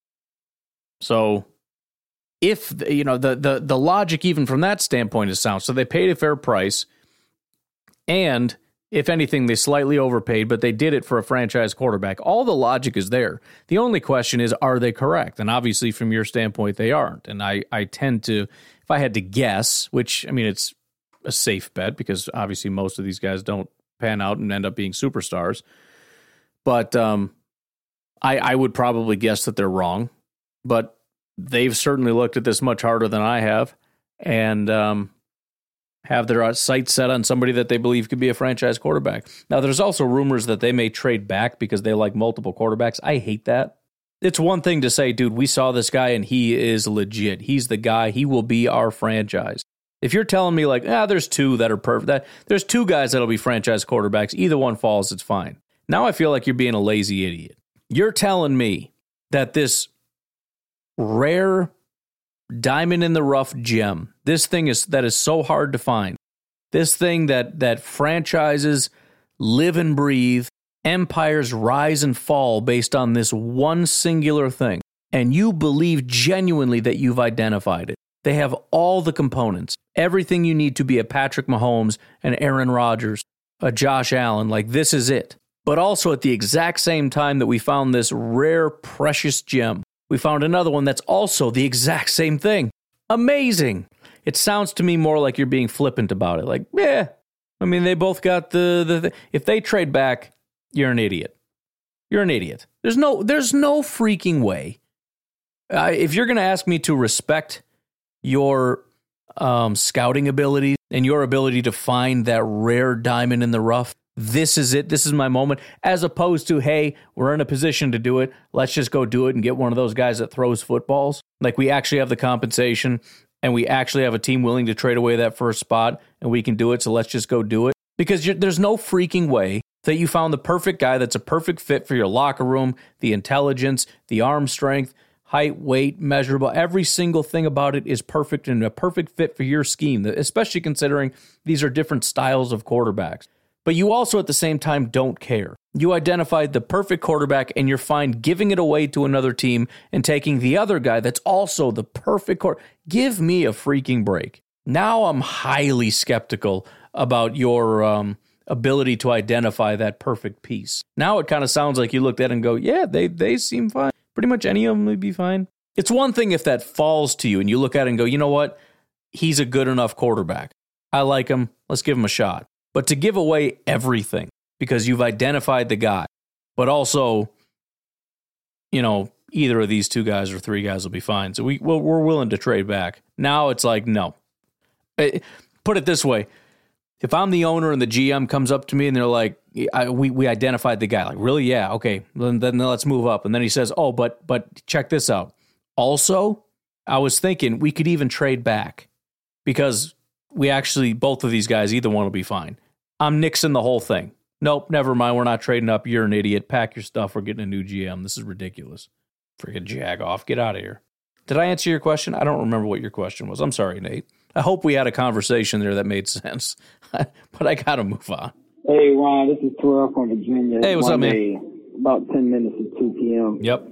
[SPEAKER 5] So if, the logic even from that standpoint is sound. So they paid a fair price, and if anything, they slightly overpaid, but they did it for a franchise quarterback. All the logic is there. The only question is, are they correct? And obviously, from your standpoint, they aren't. And I tend to, if I had to guess, which, I mean, it's a safe bet because obviously most of these guys don't pan out and end up being superstars. But I would probably guess that they're wrong. But they've certainly looked at this much harder than I have and have their sights set on somebody that they believe could be a franchise quarterback. Now, there's also rumors that they may trade back because they like multiple quarterbacks. I hate that. It's one thing to say, dude, we saw this guy and he is legit. He's the guy. He will be our franchise. If you're telling me like, there's two that are perfect, there's two guys that'll be franchise quarterbacks, either one falls, it's fine. Now I feel like you're being a lazy idiot. You're telling me that this rare diamond in the rough gem, this thing that is so hard to find, this thing that franchises live and breathe, empires rise and fall based on this one singular thing, and you believe genuinely that you've identified it. They have all the components, everything you need to be a Patrick Mahomes and Aaron Rodgers. a Josh Allen, like this is it. But also at the exact same time that we found this rare, precious gem, we found another one that's also the exact same thing. Amazing. It sounds to me more like you're being flippant about it. Like, yeah, I mean, they both got the if they trade back, you're an idiot. You're an idiot. There's no freaking way. If you're going to ask me to respect your scouting abilities and your ability to find that rare diamond in the rough, this is it. This is my moment. As opposed to, hey, we're in a position to do it. Let's just go do it and get one of those guys that throws footballs. Like we actually have the compensation and we actually have a team willing to trade away that first spot and we can do it. So let's just go do it. Because there's no freaking way that you found the perfect guy that's a perfect fit for your locker room, the intelligence, the arm strength, height, weight, measurable. Every single thing about it is perfect and a perfect fit for your scheme, especially considering these are different styles of quarterbacks. But you also at the same time don't care. You identified the perfect quarterback and you're fine giving it away to another team and taking the other guy that's also the perfect quarterback. Give me a freaking break. Now I'm highly skeptical about your ability to identify that perfect piece. Now it kind of sounds like you looked at it and go, yeah, they seem fine. Pretty much any of them would be fine. It's one thing if that falls to you and you look at it and go, you know what? He's a good enough quarterback. I like him. Let's give him a shot. But to give away everything because you've identified the guy, but also, you know, either of these two guys or three guys will be fine. So we're willing to trade back. Now it's like, no. Put it this way. If I'm the owner and the GM comes up to me and they're like, we identified the guy. Like, really? Yeah. Okay. Then let's move up. And then he says, oh, but check this out. Also, I was thinking we could even trade back because we actually, both of these guys, either one will be fine. I'm nixing the whole thing. Nope, never mind. We're not trading up. You're an idiot. Pack your stuff. We're getting a new GM. This is ridiculous. Freaking jag off. Get out of here. Did I answer your question? I don't remember what your question was. I'm sorry, Nate. I hope we had a conversation there that made sense, but I got to move on.
[SPEAKER 19] Hey, Ron, this is Terrell from Virginia.
[SPEAKER 5] Hey, what's up, man?
[SPEAKER 19] About 10 minutes to 2 p.m.
[SPEAKER 5] Yep.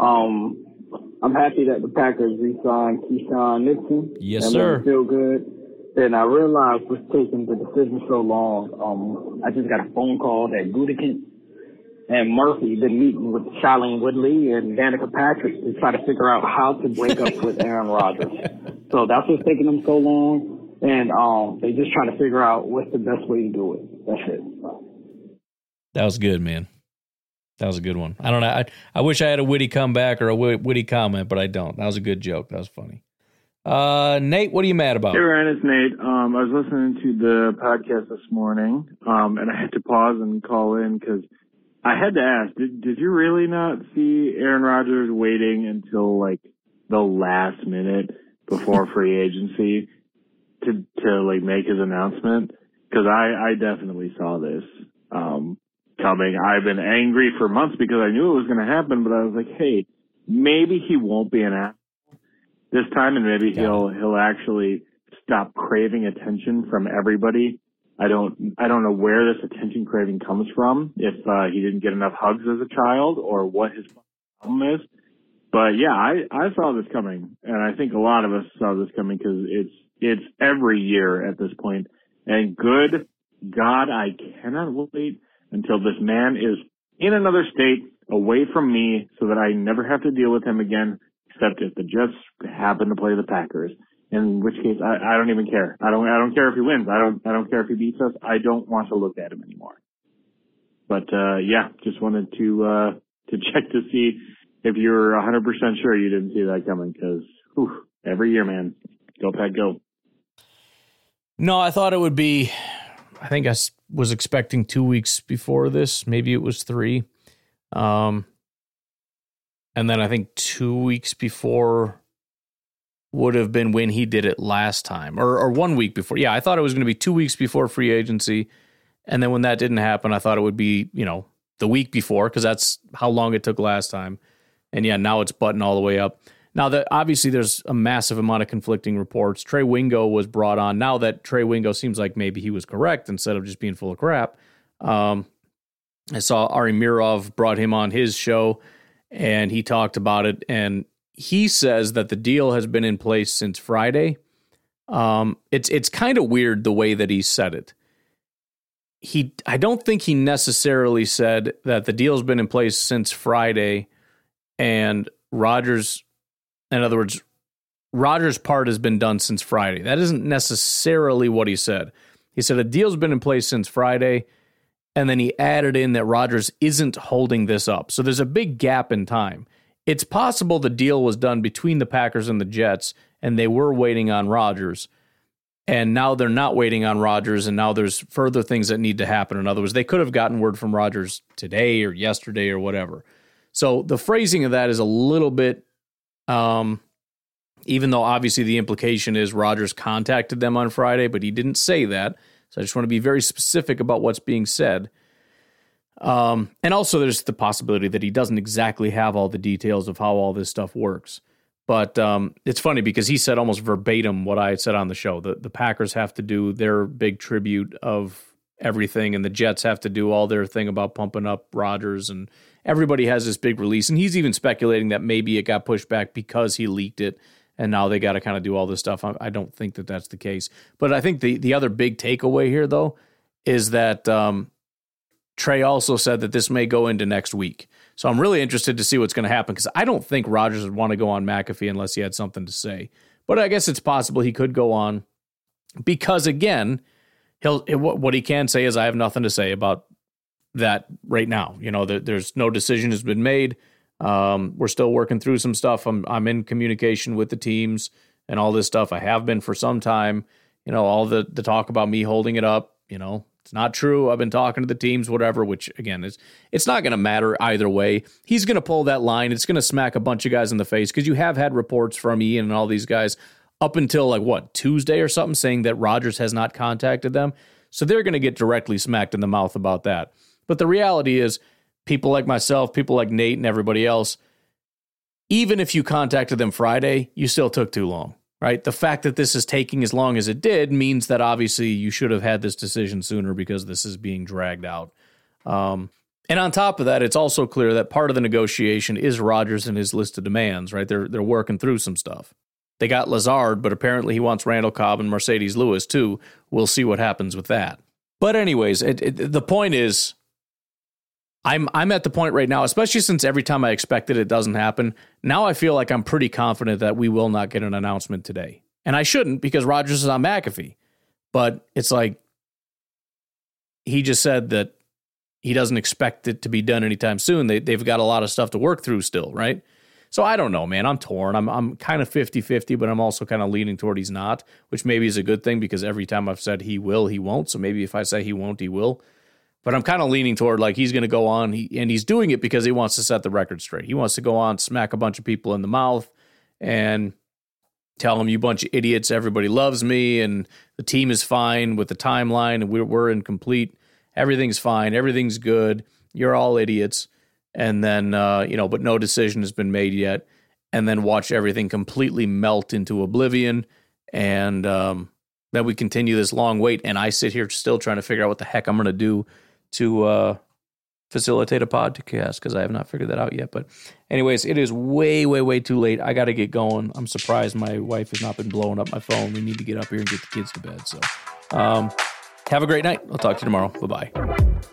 [SPEAKER 19] I'm happy that the Packers re-signed Keyshawn Nixon.
[SPEAKER 5] Yes, sir.
[SPEAKER 19] That feel good. And I realized what's taking the decision so long. I just got a phone call that Gutekunst and Murphy been meeting with Shailene Woodley and Danica Patrick to try to figure out how to break up with Aaron Rodgers. So that's what's taking them so long. And they just trying to figure out what's the best way to do it. That's it.
[SPEAKER 5] That was good, man. That was a good one. I don't know. I wish I had a witty comeback or a witty comment, but I don't. That was a good joke. That was funny. Nate, what are you mad about?
[SPEAKER 18] Hey, Ryan, it's Nate. I was listening to the podcast this morning, and I had to pause and call in because I had to ask, did you really not see Aaron Rodgers waiting until like the last minute before free agency to like make his announcement? Because I definitely saw this coming. I've been angry for months because I knew it was going to happen, but I was like, hey, maybe he won't be an asshole this time, and maybe he'll actually stop craving attention from everybody. I don't know where this attention craving comes from, if he didn't get enough hugs as a child or what his problem is. But yeah, I saw this coming, and I think a lot of us saw this coming because it's every year at this point. And good God, I cannot wait until this man is in another state, away from me, so that I never have to deal with him again, except if the Jets happen to play the Packers. In which case, I don't even care. I don't care if he wins. I don't care if he beats us. I don't want to look at him anymore. But yeah, just wanted to check to see if you're 100% sure you didn't see that coming. Because every year, man, go Pack, go.
[SPEAKER 5] No, I thought it would be. I think I was expecting 2 weeks before this. Maybe it was 3. And then I think 2 weeks before would have been when he did it last time, or 1 week before. Yeah, I thought it was going to be 2 weeks before free agency. And then when that didn't happen, I thought it would be, the week before, because that's how long it took last time. And yeah, now it's buttoned all the way up. Now that obviously there's a massive amount of conflicting reports. Trey Wingo was brought on. Now that Trey Wingo seems like maybe he was correct instead of just being full of crap. I saw Ari Mirov brought him on his show, and he talked about it, and he says that the deal has been in place since Friday. It's kind of weird the way that he said it. I don't think he necessarily said that the deal's been in place since Friday and Rodgers, in other words, Rodgers' part has been done since Friday. That isn't necessarily what he said. He said a deal's been in place since Friday, and then he added in that Rodgers isn't holding this up. So there's a big gap in time. It's possible the deal was done between the Packers and the Jets, and they were waiting on Rodgers, and now they're not waiting on Rodgers, and now there's further things that need to happen. In other words, they could have gotten word from Rodgers today or yesterday or whatever. So the phrasing of that is a little bit, even though obviously the implication is Rodgers contacted them on Friday, but he didn't say that. So I just want to be very specific about what's being said. And also there's the possibility that he doesn't exactly have all the details of how all this stuff works. But it's funny because he said almost verbatim what I had said on the show. The Packers have to do their big tribute of everything, and the Jets have to do all their thing about pumping up Rodgers, and everybody has this big release. And he's even speculating that maybe it got pushed back because he leaked it, and now they got to kind of do all this stuff. I don't think that that's the case. But I think the other big takeaway here, though, is that Trey also said that this may go into next week. So I'm really interested to see what's going to happen because I don't think Rodgers would want to go on McAfee unless he had something to say. But I guess it's possible he could go on because, again, what he can say is I have nothing to say about that right now. You know, there's no decision has been made. We're still working through some stuff. I'm in communication with the teams and all this stuff. I have been for some time. You know, all the talk about me holding it up, you know, it's not true. I've been talking to the teams, whatever, which, again, it's not going to matter either way. He's going to pull that line. It's going to smack a bunch of guys in the face because you have had reports from Ian and all these guys up until, Tuesday or something saying that Rodgers has not contacted them. So they're going to get directly smacked in the mouth about that. But the reality is people like myself, people like Nate and everybody else, even if you contacted them Friday, you still took too long. Right? The fact that this is taking as long as it did means that obviously you should have had this decision sooner because this is being dragged out. And on top of that, it's also clear that part of the negotiation is Rodgers and his list of demands, right? They're working through some stuff. They got Lazard, but apparently he wants Randall Cobb and Mercedes Lewis too. We'll see what happens with that. But anyways, the point is, I'm at the point right now, especially since every time I expected it doesn't happen. Now I feel like I'm pretty confident that we will not get an announcement today. And I shouldn't because Rodgers is on McAfee. But it's like he just said that he doesn't expect it to be done anytime soon. They've got a lot of stuff to work through still, right? So I don't know, man. I'm torn. I'm kind of 50-50, but I'm also kind of leaning toward he's not, which maybe is a good thing because every time I've said he will, he won't. So maybe if I say he won't, he will. But I'm kind of leaning toward like he's going to go on, and he's doing it because he wants to set the record straight. He wants to go on, smack a bunch of people in the mouth, and tell them, you bunch of idiots, everybody loves me, and the team is fine with the timeline, and we're in complete, everything's fine, everything's good, you're all idiots, and then, but no decision has been made yet, and then watch everything completely melt into oblivion, and then we continue this long wait, and I sit here still trying to figure out what the heck I'm going to do to facilitate a podcast because I have not figured that out yet. But anyways, it is way, way, way too late. I got to get going. I'm surprised my wife has not been blowing up my phone. We need to get up here and get the kids to bed. So have a great night. I'll talk to you tomorrow. Bye-bye.